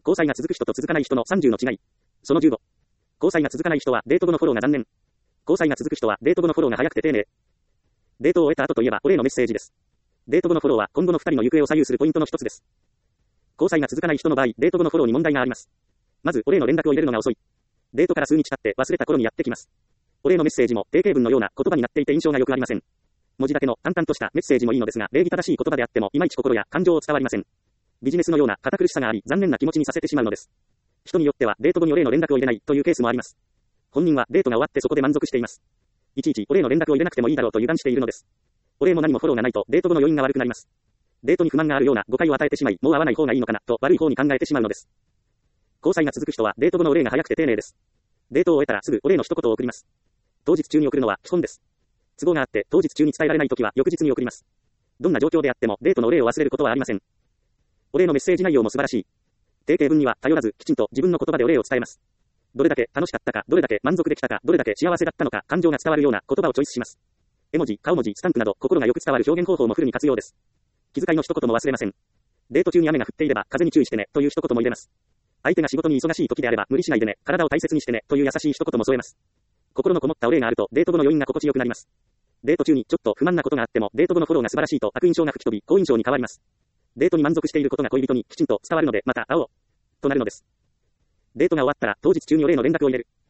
交際が続く人と続かない人の30の違い。その15。交際が続かない人はデート後のフォローが残念。交際が続く人はデート後のフォローが早くて丁寧。デートを終えた後といえばお礼のメッセージです。デート後のフォローは今後の2人の行方を左右するポイントの一つです。交際が続かない人の場合、デート後のフォローに問題があります。まず、お礼の連絡を入れるのが遅い。デートから数日経って忘れた頃にやってきます。お礼のメッセージも定型文のような言葉になっていて印象が良くありません。文字だけの淡々としたメッセージもいいのですが、礼儀正しい言葉であってもいまいち心や感情を伝わりません。ビジネスのような堅苦しさがあり、残念な気持ちにさせてしまうのです。人によってはデート後にお礼の連絡を入れないというケースもあります。本人はデートが終わってそこで満足しています。いちいちお礼の連絡を入れなくてもいいだろうと油断しているのです。お礼も何もフォローがないとデート後の余韻が悪くなります。デートに不満があるような誤解を与えてしまい、もう会わない方がいいのかなと悪い方に考えてしまうのです。交際が続く人はデート後のお礼が早くて丁寧です。デートを終えたらすぐお礼の一言を送ります。当日中に送るのは基本です。都合があって当日中に伝えられないときは翌日に送ります。どんな状況であってもデートのお礼を忘れることはありません。お礼のメッセージ内容も素晴らしい。定型文には頼らずきちんと自分の言葉でお礼を伝えます。どれだけ楽しかったか、どれだけ満足できたか、どれだけ幸せだったのか、感情が伝わるような言葉をチョイスします。絵文字、顔文字、スタンプなど心がよく伝わる表現方法もフルに活用です。気遣いの一言も忘れません。デート中に雨が降っていれば風に注意してねという一言も入れます。相手が仕事に忙しい時であれば無理しないでね、体を大切にしてねという優しい一言も添えます。心のこもったお礼があるとデート後の余韻が心地よくなります。デート中にちょっと不満なことがあってもデート後のフォローが素晴らしいと悪印象が吹き飛び好印象に変わります。デートに満足していることが恋人にきちんと伝わるのでまた会おうとなるのです。デートが終わったら当日中にお礼の連絡を入れる。